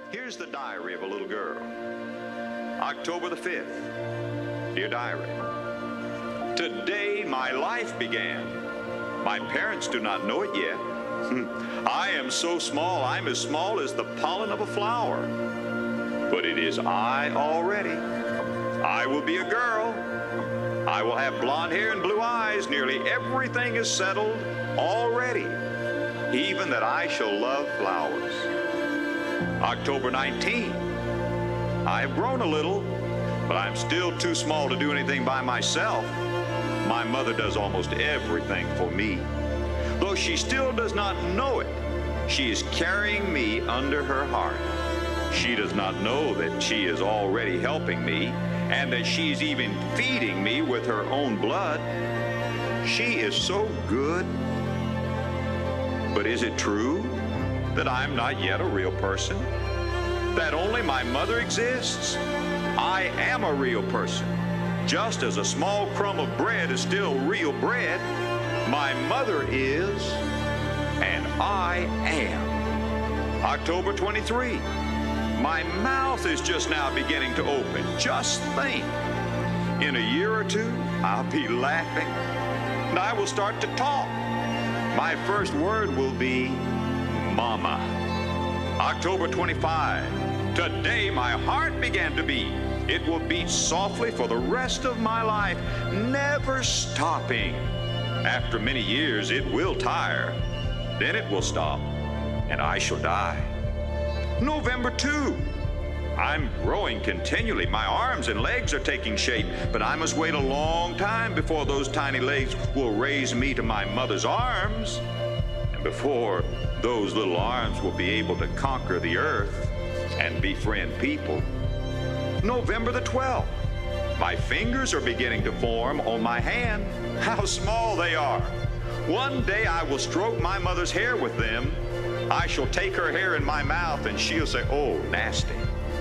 Here's the diary of a little girl. October the 5th. Dear diary, today my life began. My parents do not know it yet. I am so small, I'm as small as the pollen of a flower. But it is I already. I will be a girl. I will have blonde hair and blue eyes. Nearly everything is settled already, even that I shall love flowers. October 19. I have grown a little, but I'm still too small to do anything by myself. My mother does almost everything for me. Though she still does not know it, she is carrying me under her heart. She does not know that she is already helping me and that she's even feeding me with her own blood. She is so good. But is it true that I'm not yet a real person? That only my mother exists? I am a real person. Just as a small crumb of bread is still real bread, my mother is, and I am. October 23. My mouth is just now beginning to open. Just think. In a year or two, I'll be laughing, and I will start to talk. My first word will be Mama. October 25. Today my heart began to beat. It will beat softly for the rest of my life, never stopping. After many years, it will tire. Then it will stop, and I shall die. November 2. I'm growing continually. My arms and legs are taking shape, but I must wait a long time before those tiny legs will raise me to my mother's arms, and before those little arms will be able to conquer the earth and befriend people. November the 12th. My fingers are beginning to form on my hand. How small they are. One day I will stroke my mother's hair with them. I shall take her hair in my mouth and she'll say, "Oh, nasty."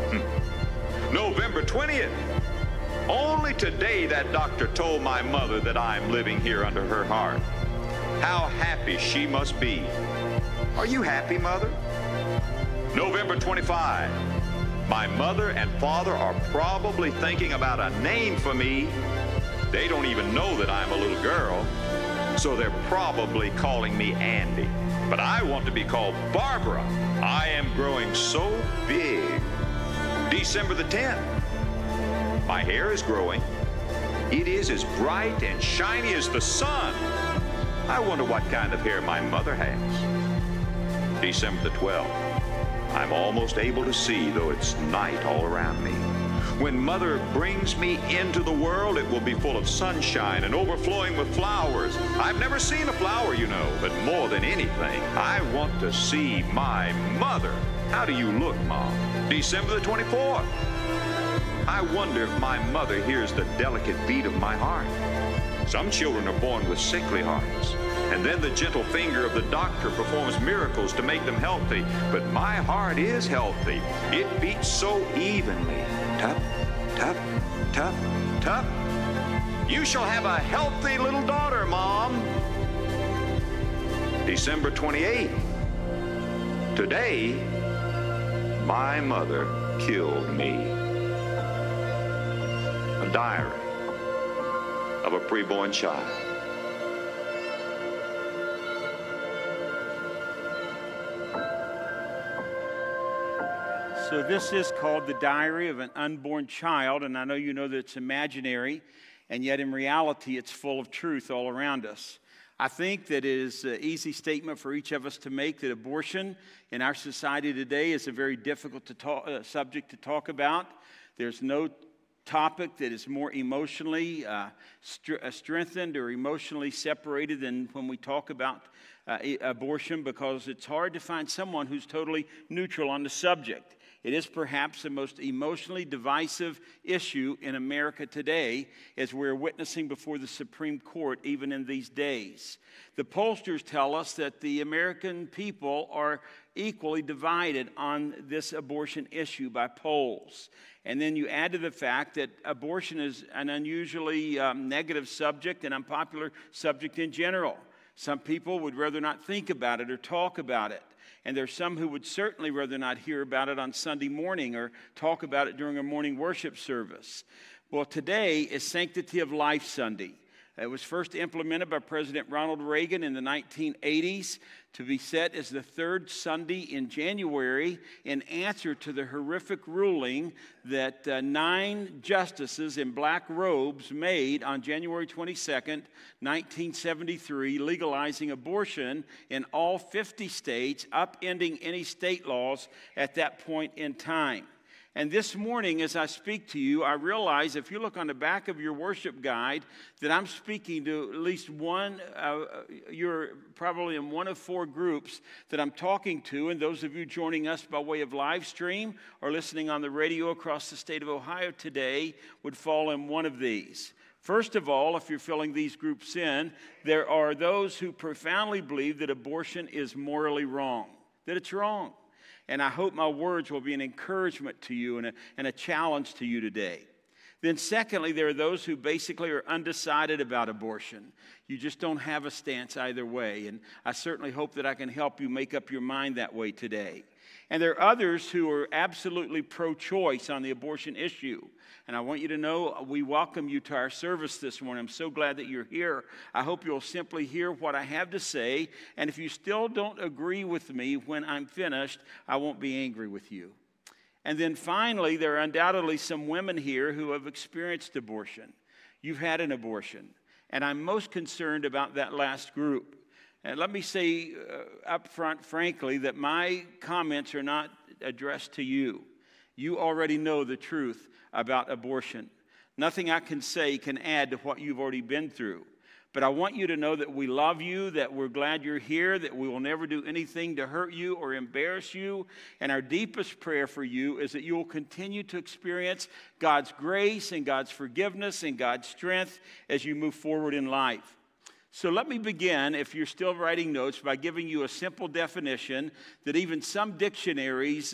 November 20th. Only today that doctor told my mother that I'm living here under her heart. How happy she must be. Are you happy, Mother? November 25. My mother and father are probably thinking about a name for me. They don't even know that I'm a little girl, so they're probably calling me Andy. But I want to be called Barbara. I am growing so big. December the 10th. My hair is growing. It is as bright and shiny as the sun. I wonder what kind of hair my mother has. December the 12th. I'm almost able to see, though it's night all around me. When Mother brings me into the world, it will be full of sunshine and overflowing with flowers. I've never seen a flower, you know, but more than anything, I want to see my mother. How do you look, Mom? December the 24th. I wonder if my mother hears the delicate beat of my heart. Some children are born with sickly hearts, and then the gentle finger of the doctor performs miracles to make them healthy. But my heart is healthy. It beats so evenly. Tap, tap, tap, tap. You shall have a healthy little daughter, Mom. December 28th. Today, my mother killed me. A diary of a preborn child. So this is called The Diary of an Unborn Child, and I know you know that it's imaginary, and yet in reality it's full of truth all around us. I think that it is an easy statement for each of us to make that abortion in our society today is a very difficult subject to talk about. There's no topic that is more emotionally strengthened or emotionally separated than when we talk about abortion, because it's hard to find someone who's totally neutral on the subject. It is perhaps the most emotionally divisive issue in America today, as we're witnessing before the Supreme Court even in these days. The pollsters tell us that the American people are equally divided on this abortion issue by polls. And then you add to the fact that abortion is an unusually negative subject, an unpopular subject in general. Some people would rather not think about it or talk about it. And there's some who would certainly rather not hear about it on Sunday morning or talk about it during a morning worship service. Well, today is Sanctity of Life Sunday. It was first implemented by President Ronald Reagan in the 1980s to be set as the third Sunday in January in answer to the horrific ruling that 9 justices in black robes made on January 22nd, 1973, legalizing abortion in all 50 states, upending any state laws at that point in time. And this morning, as I speak to you, I realize if you look on the back of your worship guide that I'm speaking to at least one, you're probably in one of 4 groups that I'm talking to. And those of you joining us by way of live stream or listening on the radio across the state of Ohio today would fall in one of these. First of all, if you're filling these groups in, there are those who profoundly believe that abortion is morally wrong, that it's wrong. And I hope my words will be an encouragement to you and a challenge to you today. Then secondly, there are those who basically are undecided about abortion. You just don't have a stance either way. And I certainly hope that I can help you make up your mind that way today. And there are others who are absolutely pro-choice on the abortion issue. And I want you to know we welcome you to our service this morning. I'm so glad that you're here. I hope you'll simply hear what I have to say. And if you still don't agree with me when I'm finished, I won't be angry with you. And then finally, there are undoubtedly some women here who have experienced abortion. You've had an abortion. And I'm most concerned about that last group. And let me say up front, frankly, that my comments are not addressed to you. You already know the truth about abortion. Nothing I can say can add to what you've already been through. But I want you to know that we love you, that we're glad you're here, that we will never do anything to hurt you or embarrass you. And our deepest prayer for you is that you will continue to experience God's grace and God's forgiveness and God's strength as you move forward in life. So let me begin, if you're still writing notes, by giving you a simple definition that even some dictionaries,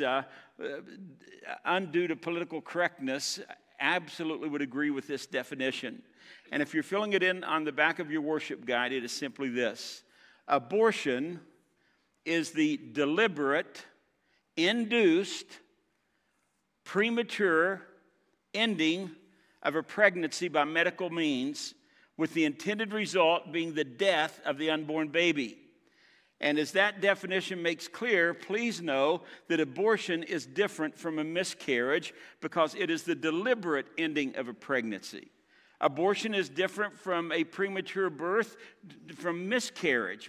undue to political correctness, absolutely would agree with this definition. And if you're filling it in on the back of your worship guide, it is simply this. Abortion is the deliberate, induced, premature ending of a pregnancy by medical means, with the intended result being the death of the unborn baby. And as that definition makes clear, please know that abortion is different from a miscarriage because it is the deliberate ending of a pregnancy. Abortion is different from a premature birth, from miscarriage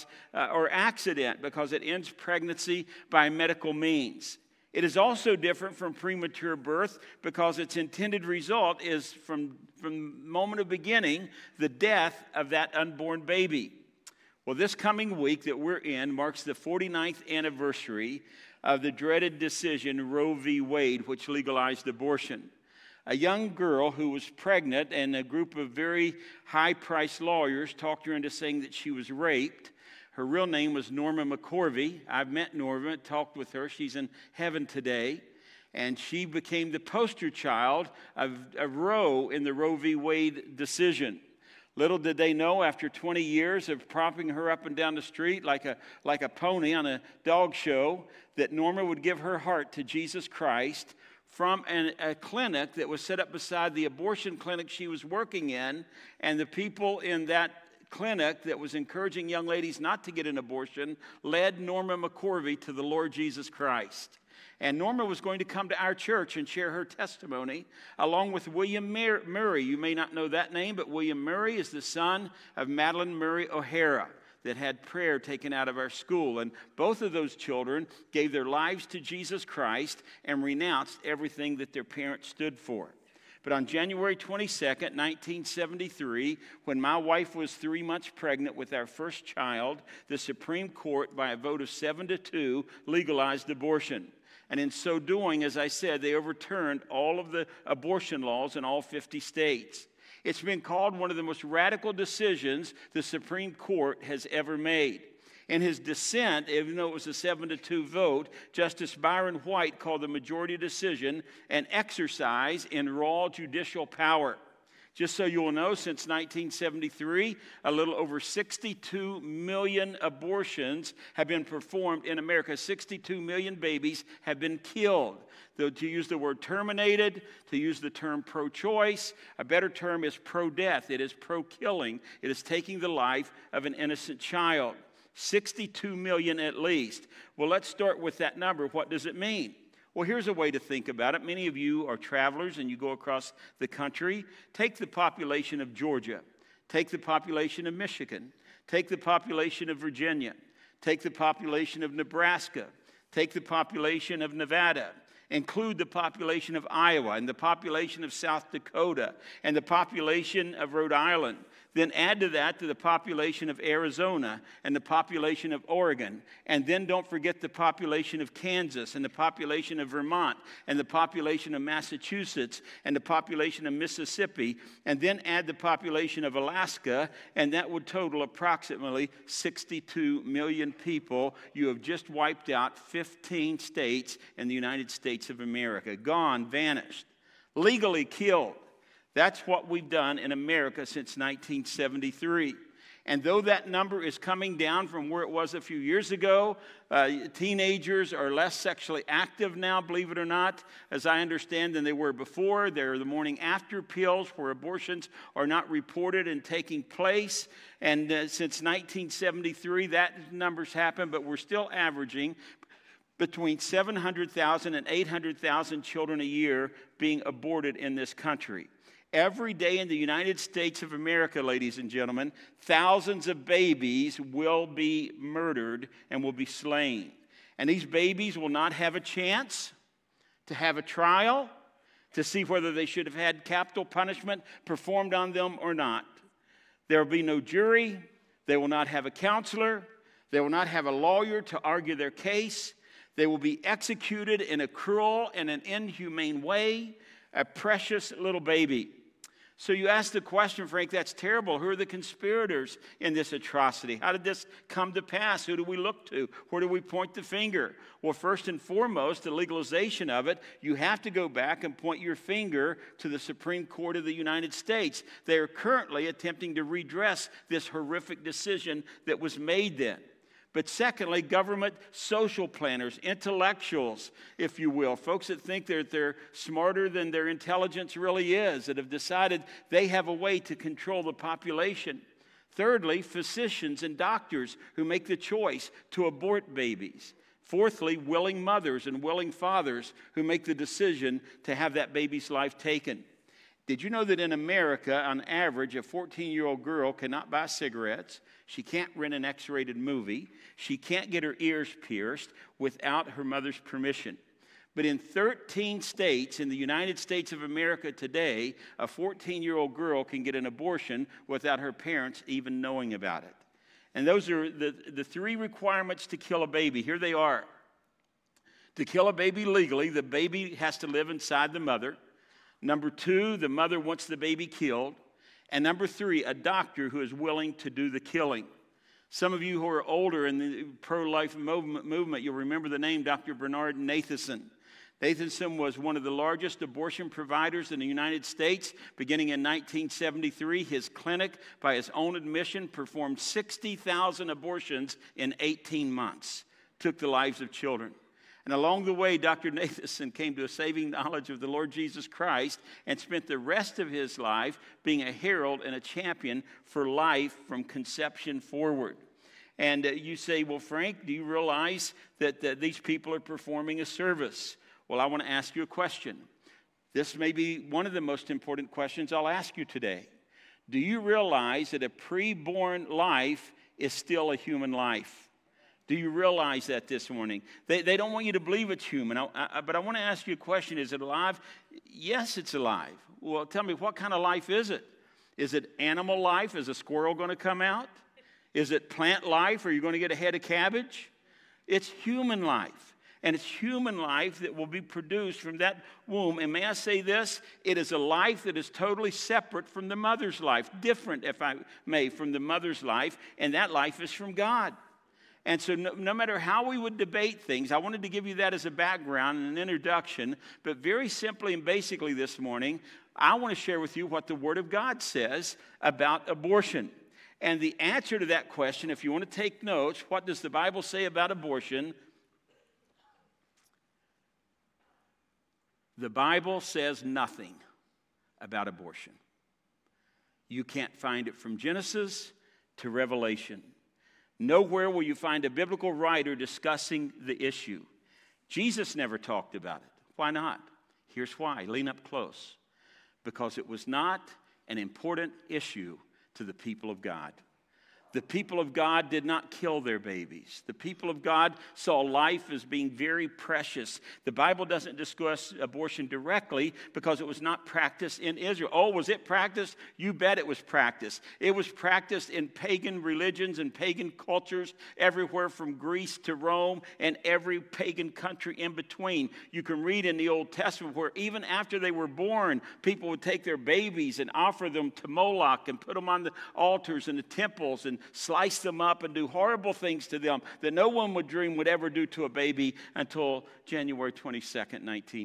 or accident, because it ends pregnancy by medical means. It is also different from premature birth because its intended result is from moment of beginning, the death of that unborn baby. Well, this coming week that we're in marks the 49th anniversary of the dreaded decision Roe v. Wade, which legalized abortion. A young girl who was pregnant, and a group of very high-priced lawyers talked her into saying that she was raped. Her real name was Norma McCorvey. I've met Norma, talked with her. She's in heaven today. And she became the poster child of Roe in the Roe v. Wade decision. Little did they know, after 20 years of propping her up and down the street like a pony on a dog show, that Norma would give her heart to Jesus Christ from a clinic that was set up beside the abortion clinic she was working in. And the people in that clinic that was encouraging young ladies not to get an abortion led Norma McCorvey to the Lord Jesus Christ. And Norma was going to come to our church and share her testimony along with William Murray. You may not know that name, but William Murray is the son of Madeline Murray O'Hara that had prayer taken out of our school. And both of those children gave their lives to Jesus Christ and renounced everything that their parents stood for. But on January 22nd, 1973, when my wife was 3 months pregnant with our first child, the Supreme Court, by a vote of 7-2, legalized abortion. And in so doing, as I said, they overturned all of the abortion laws in all 50 states. It's been called one of the most radical decisions the Supreme Court has ever made. In his dissent, even though it was a 7-2 vote, Justice Byron White called the majority decision an exercise in raw judicial power. Just so you'll know, since 1973, a little over 62 million abortions have been performed in America. 62 million babies have been killed. Though to use the word terminated, to use the term pro-choice, a better term is pro-death. It is pro-killing. It is taking the life of an innocent child. 62 million at least. Well, let's start with that number. What does it mean? Well, here's a way to think about it. Many of you are travelers and you go across the country. Take the population of Georgia. Take the population of Michigan. Take the population of Virginia. Take the population of Nebraska. Take the population of Nevada. Include the population of Iowa and the population of South Dakota and the population of Rhode Island. Then add to that the population of Arizona and the population of Oregon. And then don't forget the population of Kansas and the population of Vermont and the population of Massachusetts and the population of Mississippi. And then add the population of Alaska, and that would total approximately 62 million people. You have just wiped out 15 states in the United States of America. Gone, vanished, legally killed. That's what we've done in America since 1973. And though that number is coming down from where it was a few years ago, teenagers are less sexually active now, believe it or not, as I understand, than they were before. There are the morning after pills where abortions are not reported and taking place. And since 1973, that number's happened, but we're still averaging between 700,000 and 800,000 children a year being aborted in this country. Every day in the United States of America, ladies and gentlemen, thousands of babies will be murdered and will be slain. And these babies will not have a chance to have a trial to see whether they should have had capital punishment performed on them or not. There will be no jury. They will not have a counselor. They will not have a lawyer to argue their case. They will be executed in a cruel and an inhumane way, a precious little baby. So you ask the question, Frank, that's terrible. Who are the conspirators in this atrocity? How did this come to pass? Who do we look to? Where do we point the finger? Well, first and foremost, the legalization of it, you have to go back and point your finger to the Supreme Court of the United States. They are currently attempting to redress this horrific decision that was made then. But secondly, government social planners, intellectuals, if you will, folks that think that they're smarter than their intelligence really is, that have decided they have a way to control the population. Thirdly, physicians and doctors who make the choice to abort babies. Fourthly, willing mothers and willing fathers who make the decision to have that baby's life taken. Did you know that in America, on average, a 14-year-old girl cannot buy cigarettes? She can't rent an X-rated movie. She can't get her ears pierced without her mother's permission. But in 13 states in the United States of America today, a 14-year-old girl can get an abortion without her parents even knowing about it. And those are the three requirements to kill a baby. Here they are. To kill a baby legally, the baby has to live inside the mother. Number two, the mother wants the baby killed. And number three, a doctor who is willing to do the killing. Some of you who are older in the pro-life movement, you'll remember the name Dr. Bernard Nathanson. Nathanson was one of the largest abortion providers in the United States. Beginning in 1973, his clinic, by his own admission, performed 60,000 abortions in 18 months, took the lives of children. And along the way, Dr. Nathanson came to a saving knowledge of the Lord Jesus Christ and spent the rest of his life being a herald and a champion for life from conception forward. And you say, well, Frank, do you realize that these people are performing a service? Well, I want to ask you a question. This may be one of the most important questions I'll ask you today. Do you realize that a preborn life is still a human life? Do you realize that this morning? They don't want you to believe it's human. But I want to ask you a question. Is it alive? Yes, it's alive. Well, tell me, what kind of life is it? Is it animal life? Is a squirrel going to come out? Is it plant life? Are you going to get a head of cabbage? It's human life. And it's human life that will be produced from that womb. And may I say this? It is a life that is totally separate from the mother's life. Different, if I may, from the mother's life. And that life is from God. And so no matter how we would debate things, I wanted to give you that as a background and an introduction. But very simply and basically this morning, I want to share with you what the Word of God says about abortion. And the answer to that question, if you want to take notes, what does the Bible say about abortion? The Bible says nothing about abortion. You can't find it from Genesis to Revelation. Nowhere will you find a biblical writer discussing the issue. Jesus never talked about it. Why not? Here's why. Lean up close. Because it was not an important issue to the people of God. The people of God did not kill their babies. The people of God saw life as being very precious. The Bible doesn't discuss abortion directly because it was not practiced in Israel. Oh, was it practiced? You bet it was practiced. It was practiced in pagan religions and pagan cultures everywhere from Greece to Rome and every pagan country in between. You can read in the Old Testament where even after they were born, people would take their babies and offer them to Moloch and put them on the altars and the temples and slice them up and do horrible things to them that no one would dream would ever do to a baby until January 22nd,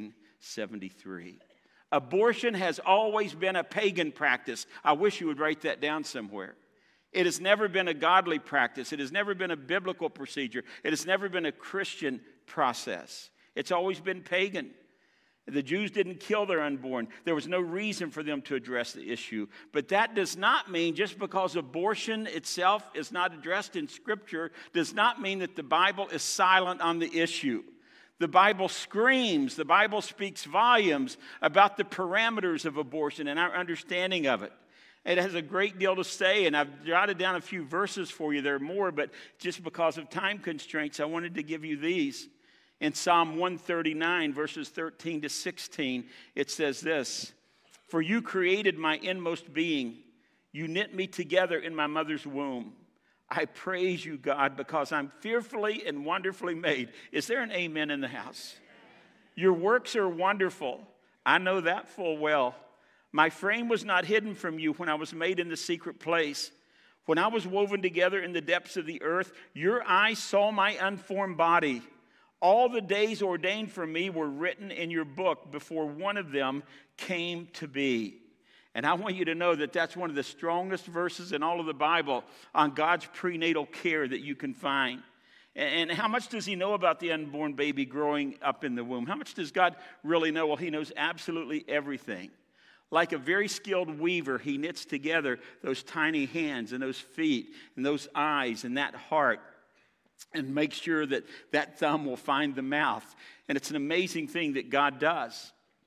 1973. Abortion has always been a pagan practice. I wish you would write that down somewhere. It has never been a godly practice. It has never been a biblical procedure. It has never been a Christian process. It's always been pagan. The Jews didn't kill their unborn. There was no reason for them to address the issue. But that does not mean, just because abortion itself is not addressed in Scripture, does not mean that the Bible is silent on the issue. The Bible screams, the Bible speaks volumes about the parameters of abortion and our understanding of it. It has a great deal to say, and I've jotted down a few verses for you. There are more, but just because of time constraints, I wanted to give you these. In Psalm 139, verses 13 to 16, it says this: "For you created my inmost being. You knit me together in my mother's womb. I praise you, God, because I'm fearfully and wonderfully made." Is there an amen in the house? Your works are wonderful. I know that full well. My frame was not hidden from you when I was made in the secret place. When I was woven together in the depths of the earth, your eyes saw my unformed body. All the days ordained for me were written in your book before one of them came to be. And I want you to know that that's one of the strongest verses in all of the Bible on God's prenatal care that you can find. And how much does he know about the unborn baby growing up in the womb? How much does God really know? Well, he knows absolutely everything. Like a very skilled weaver, he knits together those tiny hands and those feet and those eyes and that heart, and make sure that that thumb will find the mouth. And it's an amazing thing that God does.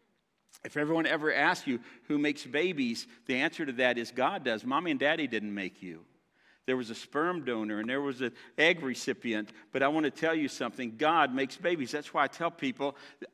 If everyone ever asks you who makes babies, the answer to that is God does. Mommy and Daddy didn't make you. There was a sperm donor and there was an egg recipient. But I want to tell you something. God makes babies. That's why I tell people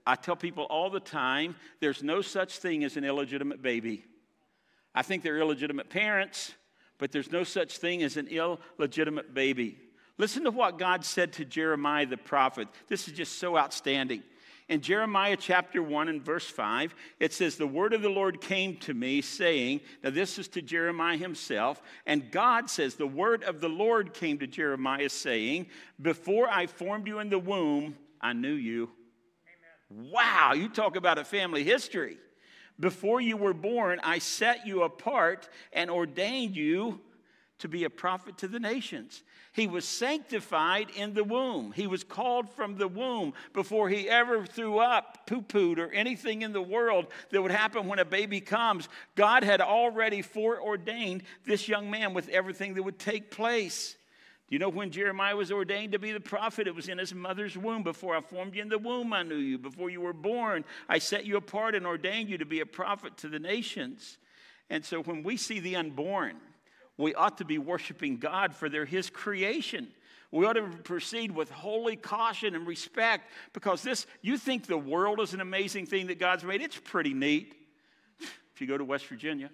all the time, there's no such thing as an illegitimate baby. I think they're illegitimate parents, but there's no such thing as an illegitimate baby. Listen to what God said to Jeremiah the prophet. This is just so outstanding. In Jeremiah chapter 1 and verse 5, it says, "The word of the Lord came to me, saying," now this is to Jeremiah himself, and God says, "The word of the Lord came to Jeremiah, saying, before I formed you in the womb, I knew you." Amen. Wow, you talk about a family history. "Before you were born, I set you apart and ordained you to be a prophet to the nations." He was sanctified in the womb. He was called from the womb before he ever threw up, poo-pooed, or anything in the world that would happen when a baby comes. God had already foreordained this young man with everything that would take place. Do you know when Jeremiah was ordained to be the prophet? It was in his mother's womb. "Before I formed you in the womb, I knew you. Before you were born, I set you apart and ordained you to be a prophet to the nations." And so when we see the unborn, we ought to be worshiping God for they're his creation. We ought to proceed with holy caution and respect, because you think the world is an amazing thing that God's made. It's pretty neat if you go to West Virginia.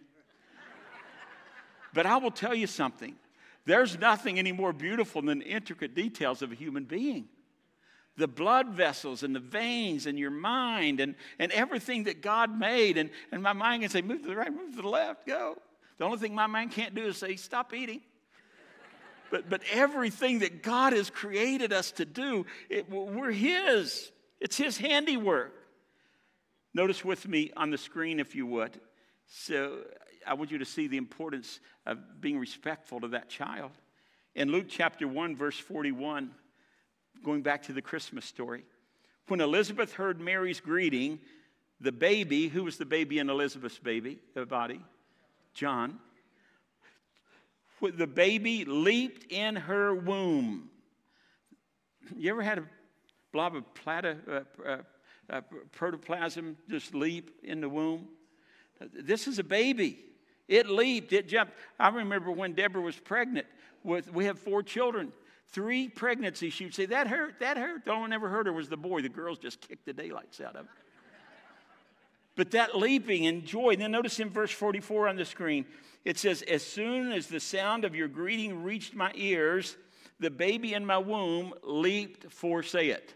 But I will tell you something. There's nothing any more beautiful than the intricate details of a human being. The blood vessels and the veins and your mind and everything that God made. And my mind can say, move to the right, move to the left, go. The only thing my mind can't do is say, stop eating. But everything that God has created us to do, we're his. It's his handiwork. Notice with me on the screen, if you would, So I want you to see the importance of being respectful to that child. In Luke chapter 1, verse 41, going back to the Christmas story, when Elizabeth heard Mary's greeting, the baby, who was the baby in Elizabeth's body? John. The baby leaped in her womb. You ever had a blob of protoplasm just leap in the womb? This is a baby. It leaped, it jumped. I remember when Deborah was pregnant. We have 4 children. 3 pregnancies, she would say, that hurt, that hurt. The only one ever hurt her was the boy. The girls just kicked the daylights out of her. But that leaping and joy. Then notice in verse 44 on the screen, it says, as soon as the sound of your greeting reached my ears, the baby in my womb leaped for, say it,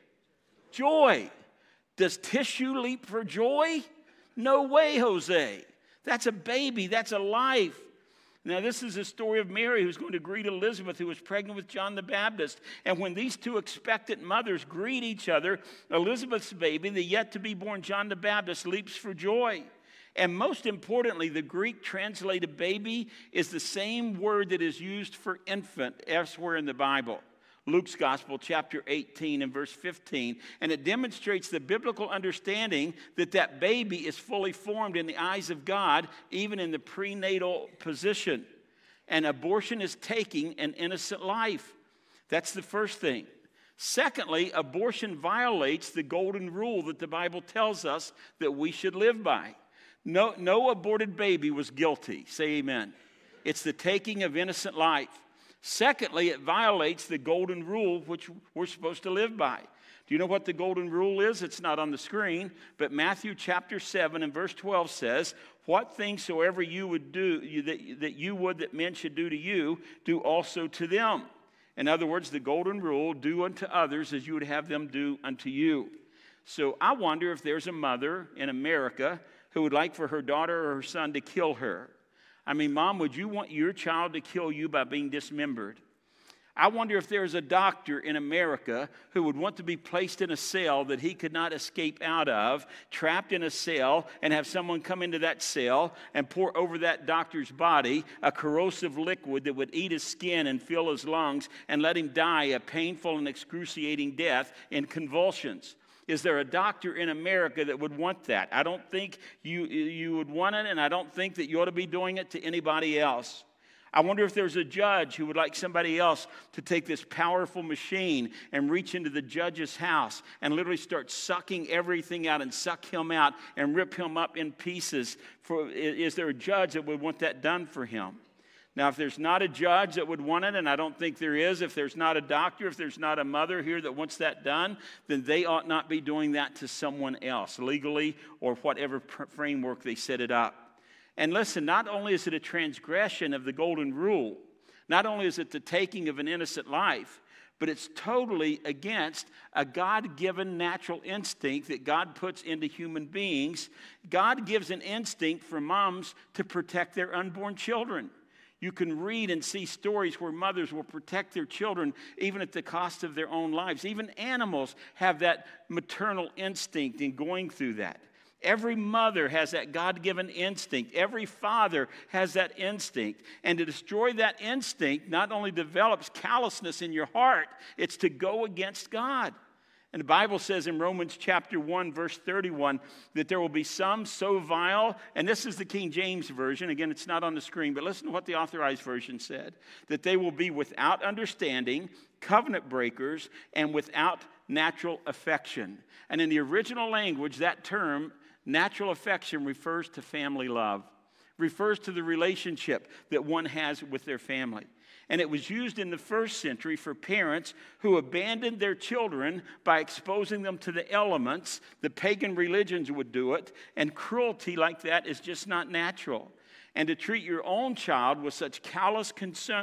joy. Does tissue leap for joy? No way, Jose. That's a baby. That's a life. Now, this is the story of Mary, who's going to greet Elizabeth, who was pregnant with John the Baptist. And when these 2 expectant mothers greet each other, Elizabeth's baby, the yet-to-be-born John the Baptist, leaps for joy. And most importantly, the Greek translated baby is the same word that is used for infant elsewhere in the Bible. Luke's Gospel, chapter 18 and verse 15. And it demonstrates the biblical understanding that that baby is fully formed in the eyes of God, even in the prenatal position. And abortion is taking an innocent life. That's the first thing. Secondly, abortion violates the golden rule that the Bible tells us that we should live by. No aborted baby was guilty. Say amen. It's the taking of innocent life. Secondly, it violates the golden rule which we're supposed to live by. Do you know what the golden rule is? It's not on the screen, but Matthew chapter 7 and verse 12 says, what things soever you would do, that men should do to you, do also to them. In other words, the golden rule, do unto others as you would have them do unto you. So I wonder if there's a mother in America who would like for her daughter or her son to kill her. I mean, Mom, would you want your child to kill you by being dismembered? I wonder if there's a doctor in America who would want to be placed in a cell that he could not escape out of, trapped in a cell, and have someone come into that cell and pour over that doctor's body a corrosive liquid that would eat his skin and fill his lungs and let him die a painful and excruciating death in convulsions. Is there a doctor in America that would want that? I don't think you would want it, and I don't think that you ought to be doing it to anybody else. I wonder if there's a judge who would like somebody else to take this powerful machine and reach into the judge's house and literally start sucking everything out and suck him out and rip him up in pieces. Is there a judge that would want that done for him? Now, if there's not a judge that would want it, and I don't think there is, if there's not a doctor, if there's not a mother here that wants that done, then they ought not be doing that to someone else, legally or whatever framework they set it up. And listen, not only is it a transgression of the golden rule, not only is it the taking of an innocent life, but it's totally against a God-given natural instinct that God puts into human beings. God gives an instinct for moms to protect their unborn children. You can read and see stories where mothers will protect their children even at the cost of their own lives. Even animals have that maternal instinct in going through that. Every mother has that God-given instinct. Every father has that instinct. And to destroy that instinct not only develops callousness in your heart, it's to go against God. And the Bible says in Romans chapter 1, verse 31, that there will be some so vile, and this is the King James Version. Again, it's not on the screen, but listen to what the Authorized Version said. That they will be without understanding, covenant breakers, and without natural affection. And in the original language, that term, natural affection, refers to family love. Refers to the relationship that one has with their family. And it was used in the first century for parents who abandoned their children by exposing them to the elements. The pagan religions would do it, and cruelty like that is just not natural. And to treat your own child with such callous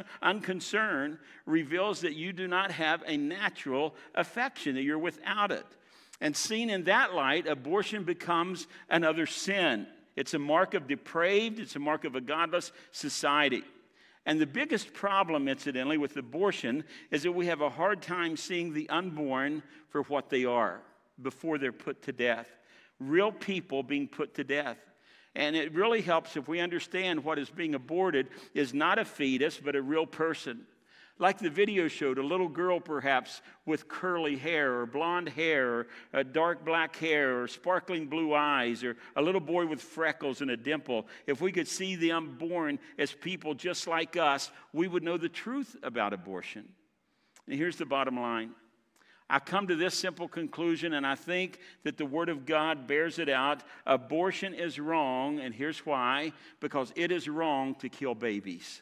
unconcern reveals that you do not have a natural affection, that you're without it. And seen in that light, abortion becomes another sin. It's a mark of depraved, it's a mark of a godless society. And the biggest problem, incidentally, with abortion is that we have a hard time seeing the unborn for what they are before they're put to death. Real people being put to death. And it really helps if we understand what is being aborted is not a fetus, but a real person. Like the video showed, a little girl perhaps with curly hair or blonde hair or dark black hair or sparkling blue eyes, or a little boy with freckles and a dimple. If we could see the unborn as people just like us, we would know the truth about abortion. And here's the bottom line. I come to this simple conclusion, and I think that the Word of God bears it out. Abortion is wrong, and here's why. Because it is wrong to kill babies.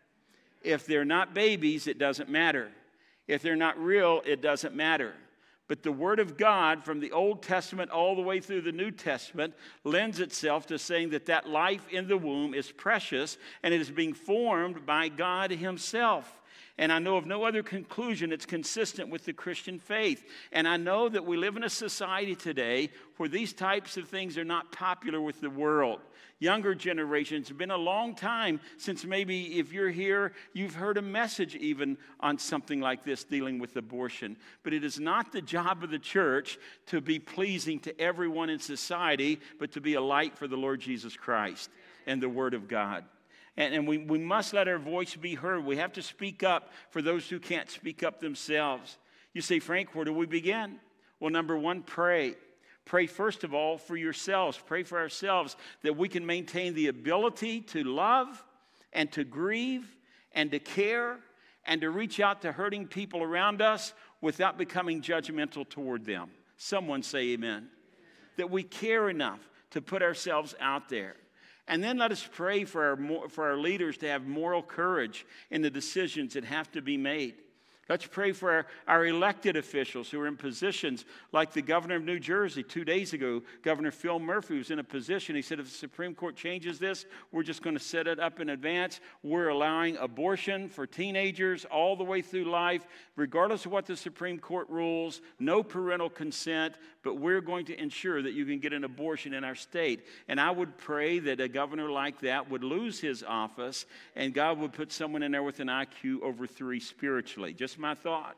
If they're not babies, it doesn't matter. If they're not real, it doesn't matter. But the Word of God from the Old Testament all the way through the New Testament lends itself to saying that that life in the womb is precious and it is being formed by God Himself. And I know of no other conclusion that's consistent with the Christian faith. And I know that we live in a society today where these types of things are not popular with the world. Younger generations, it's been a long time since maybe if you're here, you've heard a message even on something like this dealing with abortion. But it is not the job of the church to be pleasing to everyone in society, but to be a light for the Lord Jesus Christ and the Word of God. And we must let our voice be heard. We have to speak up for those who can't speak up themselves. You say, Frank, where do we begin? Well, number one, pray. Pray, first of all, for yourselves. Pray for ourselves that we can maintain the ability to love and to grieve and to care and to reach out to hurting people around us without becoming judgmental toward them. Someone say amen. That we care enough to put ourselves out there. And then let us pray for our leaders to have moral courage in the decisions that have to be made. Let's pray for our elected officials who are in positions like the governor of New Jersey. 2 days ago, Governor Phil Murphy was in a position. He said, if the Supreme Court changes this, we're just going to set it up in advance. We're allowing abortion for teenagers all the way through life, regardless of what the Supreme Court rules, no parental consent, but we're going to ensure that you can get an abortion in our state. And I would pray that a governor like that would lose his office and God would put someone in there with an IQ over 3 spiritually. Just my thought.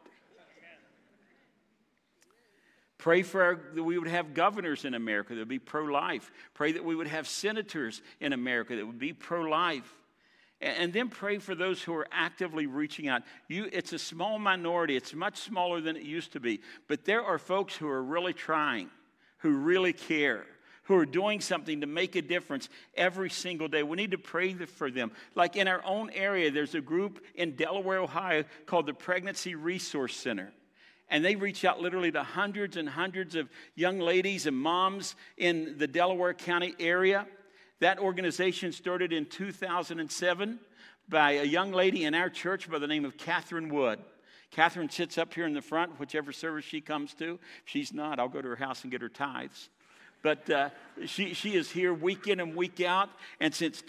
Pray that we would have governors in America that would be pro-life. Pray that we would have senators in America that would be pro-life. And then pray for those who are actively reaching out. It's a small minority. It's much smaller than it used to be. But there are folks who are really trying, who really care, who are doing something to make a difference every single day. We need to pray for them. Like in our own area, there's a group in Delaware, Ohio called the Pregnancy Resource Center. And they reach out literally to hundreds and hundreds of young ladies and moms in the Delaware County area. That organization started in 2007 by a young lady in our church by the name of Catherine Wood. Catherine sits up here in the front, whichever service she comes to. If she's not, I'll go to her house and get her tithes. But she is here week in and week out. And since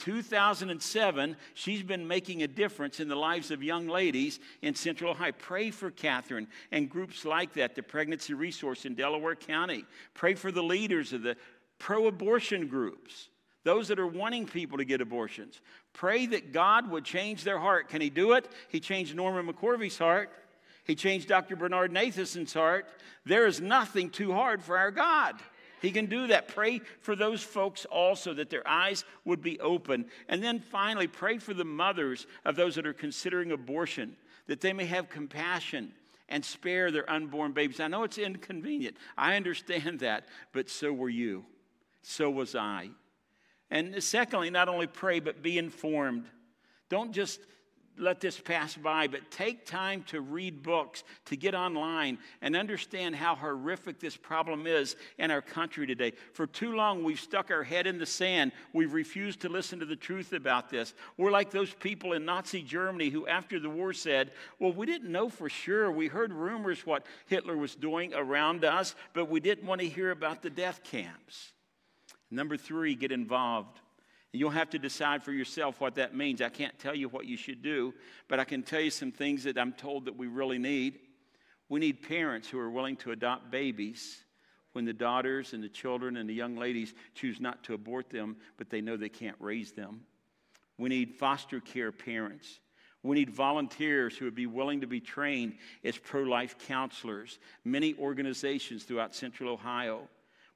2007, she's been making a difference in the lives of young ladies in Central Ohio. Pray for Catherine and groups like that, the Pregnancy Resource in Delaware County. Pray for the leaders of the pro-abortion groups, those that are wanting people to get abortions. Pray that God would change their heart. Can He do it? He changed Norman McCorvey's heart. He changed Dr. Bernard Nathanson's heart. There is nothing too hard for our God. He can do that. Pray for those folks also that their eyes would be open. And then finally, pray for the mothers of those that are considering abortion, that they may have compassion and spare their unborn babies. I know it's inconvenient. I understand that. But so were you. So was I. And secondly, not only pray, but be informed. Don't just let this pass by, but take time to read books, to get online and understand how horrific this problem is in our country today. For too long, we've stuck our head in the sand. We've refused to listen to the truth about this. We're like those people in Nazi Germany who after the war said, well, we didn't know for sure. We heard rumors what Hitler was doing around us, but we didn't want to hear about the death camps. Number 3, get involved. You'll have to decide for yourself what that means. I can't tell you what you should do, but I can tell you some things that I'm told that we really need. We need parents who are willing to adopt babies when the daughters and the children and the young ladies choose not to abort them, but they know they can't raise them. We need foster care parents. We need volunteers who would be willing to be trained as pro-life counselors. Many organizations throughout Central Ohio.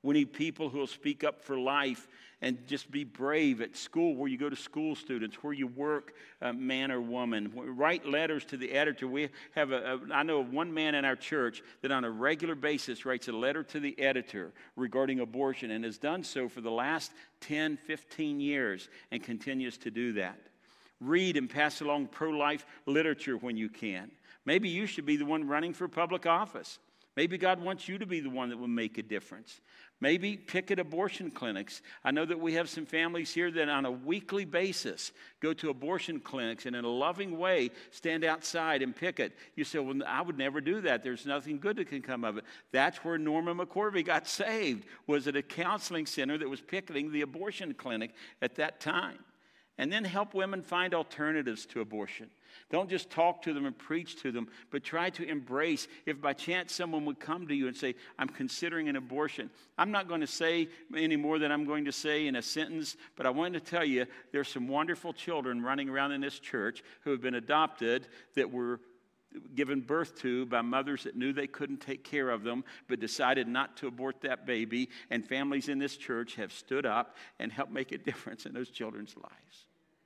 We need people who will speak up for life and just be brave at school, where you go to school, students, where you work, man or woman. Write letters to the editor. We have I know of one man in our church that on a regular basis writes a letter to the editor regarding abortion and has done so for the last 10, 15 years and continues to do that. Read and pass along pro-life literature when you can. Maybe you should be the one running for public office. Maybe God wants you to be the one that will make a difference. Maybe picket abortion clinics. I know that we have some families here that on a weekly basis go to abortion clinics and in a loving way stand outside and picket. You say, well, I would never do that. There's nothing good that can come of it. That's where Norma McCorvey got saved, was at a counseling center that was picketing the abortion clinic at that time. And then help women find alternatives to abortion. Don't just talk to them and preach to them, but try to embrace. If by chance someone would come to you and say, I'm considering an abortion, I'm not going to say any more than I'm going to say in a sentence, but I want to tell you there's some wonderful children running around in this church who have been adopted that were given birth to by mothers that knew they couldn't take care of them but decided not to abort that baby, and families in this church have stood up and helped make a difference in those children's lives.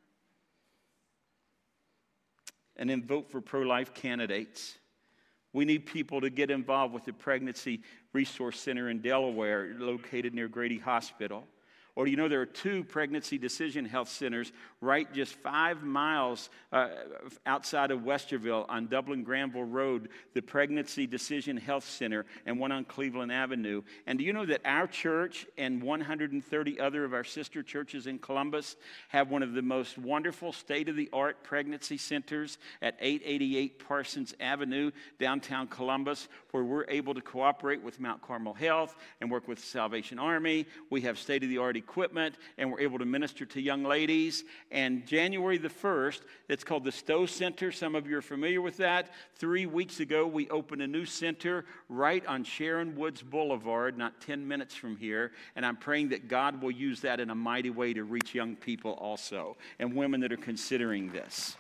And then vote for pro-life candidates. We need people to get involved with the Pregnancy Resource Center in Delaware, located near Grady Hospital. Or you know, there are 2 pregnancy decision health centers right just 5 miles outside of Westerville on Dublin-Granville Road, the Pregnancy Decision Health Center, and one on Cleveland Avenue. And do you know that our church and 130 other of our sister churches in Columbus have one of the most wonderful state-of-the-art pregnancy centers at 888 Parsons Avenue, downtown Columbus, where we're able to cooperate with Mount Carmel Health and work with the Salvation Army. We have state-of-the-art equipment, and we're able to minister to young ladies. And January the 1st, it's called the Stowe Center. Some of you are familiar with that. 3 weeks ago, we opened a new center right on Sharon Woods Boulevard, not 10 minutes from here. And I'm praying that God will use that in a mighty way to reach young people also, and women that are considering this.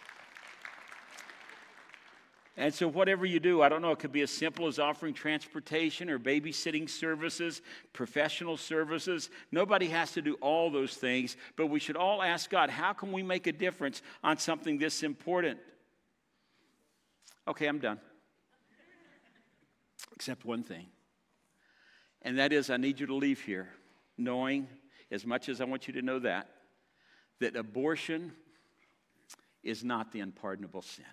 And so whatever you do, I don't know, it could be as simple as offering transportation or babysitting services, professional services. Nobody has to do all those things, but we should all ask God, how can we make a difference on something this important? Okay, I'm done. Except one thing, and that is I need you to leave here knowing, as much as I want you to know that abortion is not the unpardonable sin.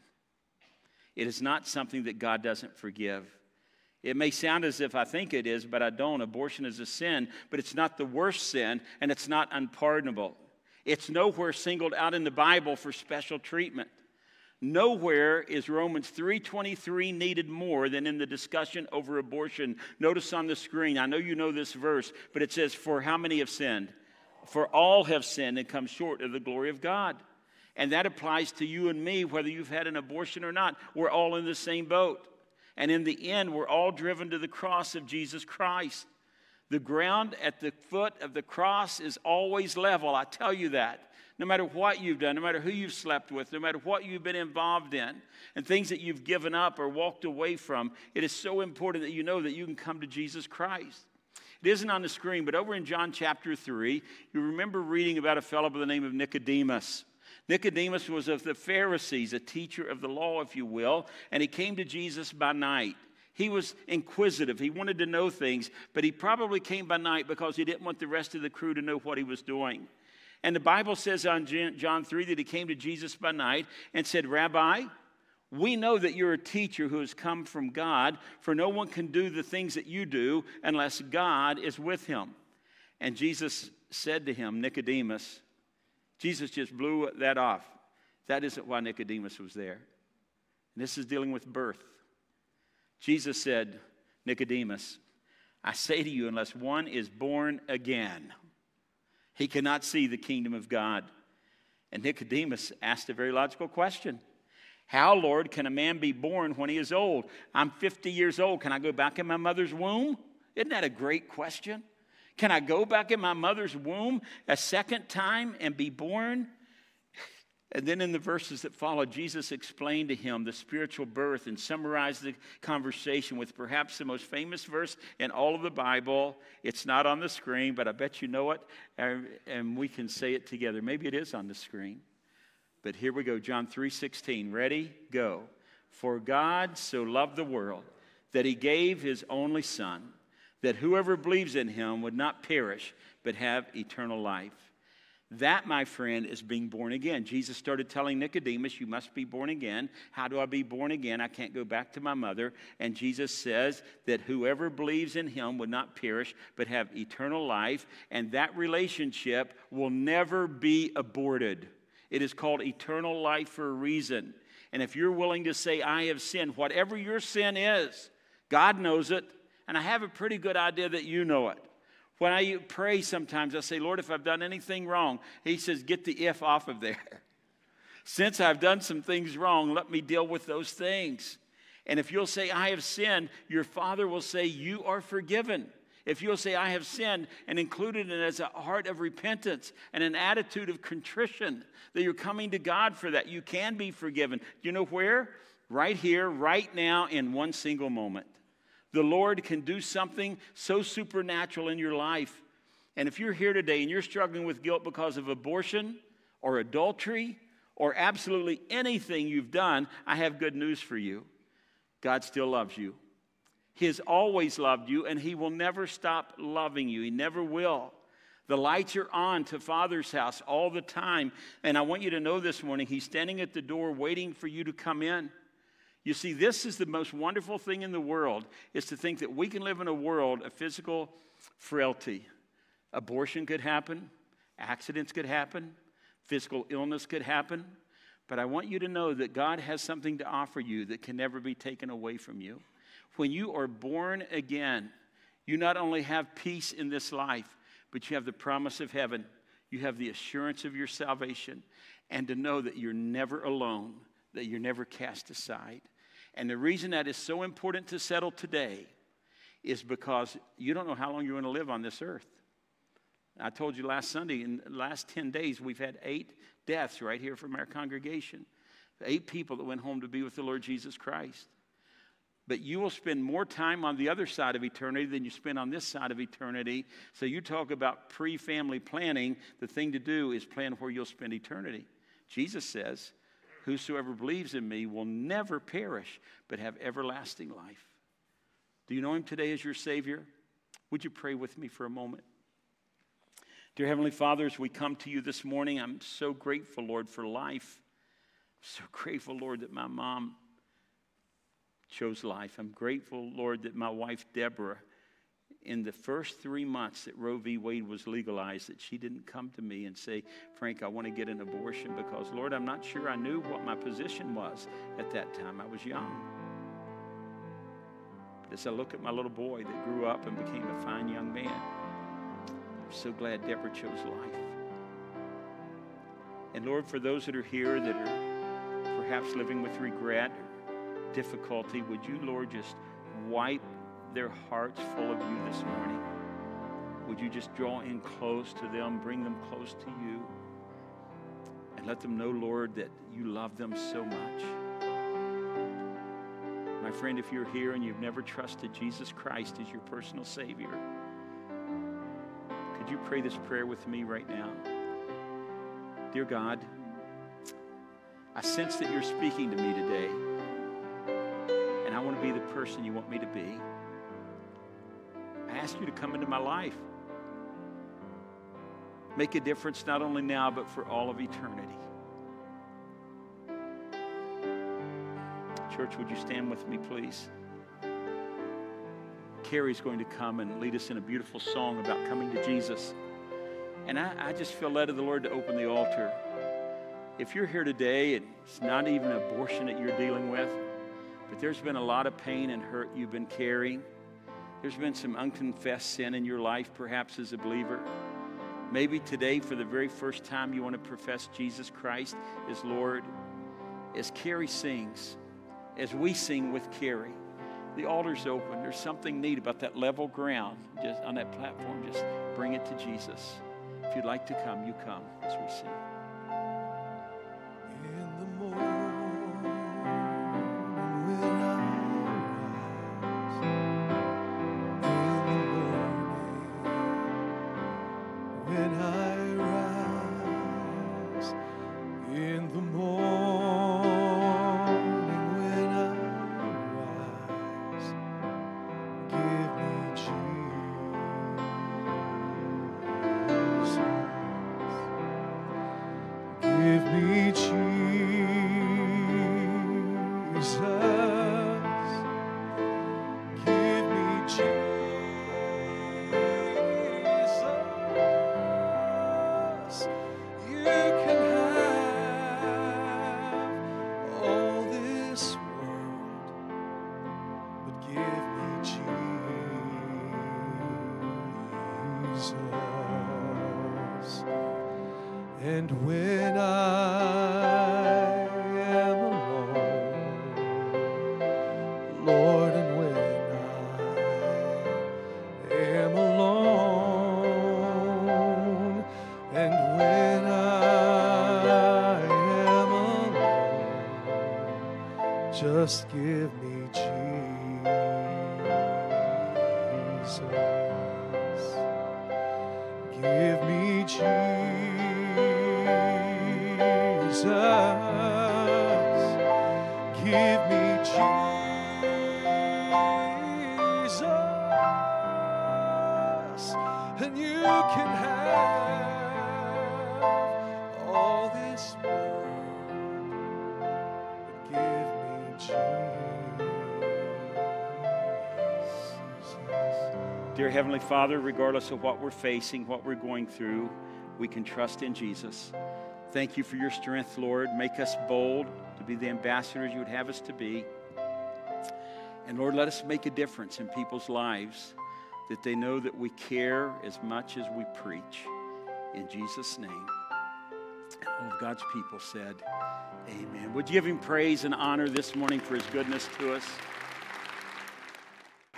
It is not something that God doesn't forgive. It may sound as if I think it is, but I don't. Abortion is a sin, but it's not the worst sin, and it's not unpardonable. It's nowhere singled out in the Bible for special treatment. Nowhere is Romans 3:23 needed more than in the discussion over abortion. Notice on the screen, I know you know this verse, but it says, for how many have sinned? For all have sinned and come short of the glory of God. And that applies to you and me, whether you've had an abortion or not. We're all in the same boat. And in the end, we're all driven to the cross of Jesus Christ. The ground at the foot of the cross is always level, I tell you that. No matter what you've done, no matter who you've slept with, no matter what you've been involved in, and things that you've given up or walked away from, it is so important that you know that you can come to Jesus Christ. It isn't on the screen, but over in John chapter 3, you remember reading about a fellow by the name of Nicodemus. Nicodemus was of the Pharisees, a teacher of the law, if you will, and he came to Jesus by night. He was inquisitive. He wanted to know things, but he probably came by night because he didn't want the rest of the crew to know what he was doing. And the Bible says on John 3 that he came to Jesus by night and said, Rabbi, we know that you're a teacher who has come from God, for no one can do the things that you do unless God is with him. And Jesus said to him, Nicodemus, Jesus just blew that off. That isn't why Nicodemus was there. And this is dealing with birth. Jesus said, Nicodemus, I say to you, unless one is born again, he cannot see the kingdom of God. And Nicodemus asked a very logical question. How, Lord, can a man be born when he is old? I'm 50 years old. Can I go back in my mother's womb? Isn't that a great question? Can I go back in my mother's womb a second time and be born? And then in the verses that follow, Jesus explained to him the spiritual birth and summarized the conversation with perhaps the most famous verse in all of the Bible. It's not on the screen, but I bet you know it, and we can say it together. Maybe it is on the screen. But here we go, John 3:16. Ready? Go. For God so loved the world that he gave his only Son, that whoever believes in him would not perish, but have eternal life. That, my friend, is being born again. Jesus started telling Nicodemus, you must be born again. How do I be born again? I can't go back to my mother. And Jesus says that whoever believes in him would not perish, but have eternal life. And that relationship will never be aborted. It is called eternal life for a reason. And if you're willing to say, I have sinned, whatever your sin is, God knows it. And I have a pretty good idea that you know it. When I pray sometimes, I say, Lord, if I've done anything wrong, he says, get the if off of there. Since I've done some things wrong, let me deal with those things. And if you'll say, I have sinned, your Father will say, you are forgiven. If you'll say, I have sinned, and included it as a heart of repentance and an attitude of contrition, that you're coming to God for that, you can be forgiven. You know where? Right here, right now, in one single moment. The Lord can do something so supernatural in your life. And if you're here today and you're struggling with guilt because of abortion or adultery or absolutely anything you've done, I have good news for you. God still loves you. He has always loved you, and he will never stop loving you. He never will. The lights are on to Father's house all the time. And I want you to know this morning, he's standing at the door waiting for you to come in. You see, this is the most wonderful thing in the world, is to think that we can live in a world of physical frailty. Abortion could happen, accidents could happen, physical illness could happen. But I want you to know that God has something to offer you that can never be taken away from you. When you are born again, you not only have peace in this life, but you have the promise of heaven. You have the assurance of your salvation, and to know that you're never alone, that you're never cast aside. And the reason that is so important to settle today is because you don't know how long you're going to live on this earth. I told you last Sunday, in the last 10 days, we've had 8 deaths right here from our congregation. 8 people that went home to be with the Lord Jesus Christ. But you will spend more time on the other side of eternity than you spend on this side of eternity. So you talk about pre-family planning. The thing to do is plan where you'll spend eternity. Jesus says, whosoever believes in me will never perish, but have everlasting life. Do you know him today as your Savior? Would you pray with me for a moment? Dear Heavenly Father, as we come to you this morning, I'm so grateful, Lord, for life. I'm so grateful, Lord, that my mom chose life. I'm grateful, Lord, that my wife, Deborah, in the first 3 months that Roe v. Wade was legalized, that she didn't come to me and say, Frank, I want to get an abortion because, Lord, I'm not sure I knew what my position was at that time. I was young. But as I look at my little boy that grew up and became a fine young man, I'm so glad Deborah chose life. And Lord, for those that are here that are perhaps living with regret or difficulty, would you, Lord, just wipe their hearts full of you this morning? Would you just draw in close to them, bring them close to you, and let them know, Lord, that you love them so much. My friend, if you're here and you've never trusted Jesus Christ as your personal Savior, could you pray this prayer with me right now? Dear God, I sense that you're speaking to me today, and I want to be the person you want me to be. I ask you to come into my life. Make a difference not only now, but for all of eternity. Church, would you stand with me, please? Carrie's going to come and lead us in a beautiful song about coming to Jesus. And I just feel led of the Lord to open the altar. If you're here today and it's not even abortion that you're dealing with, but there's been a lot of pain and hurt you've been carrying. There's been some unconfessed sin in your life, perhaps as a believer. Maybe today, for the very first time, you want to profess Jesus Christ as Lord. As Carrie sings, as we sing with Carrie, the altar's open. There's something neat about that level ground just on that platform. Just bring it to Jesus. If you'd like to come, you come as we sing. And when I am alone, Lord, and when I am alone, and when I am alone, just give me Jesus. Give me Jesus. Give me Jesus. And you can have all this world. Give me Jesus. Dear Heavenly Father, regardless of what we're facing, what we're going through, we can trust in Jesus. Thank you for your strength, Lord. Make us bold to be the ambassadors you would have us to be. And Lord, let us make a difference in people's lives, that they know that we care as much as we preach. In Jesus' name. And all of God's people said, amen. Would you give him praise and honor this morning for his goodness to us?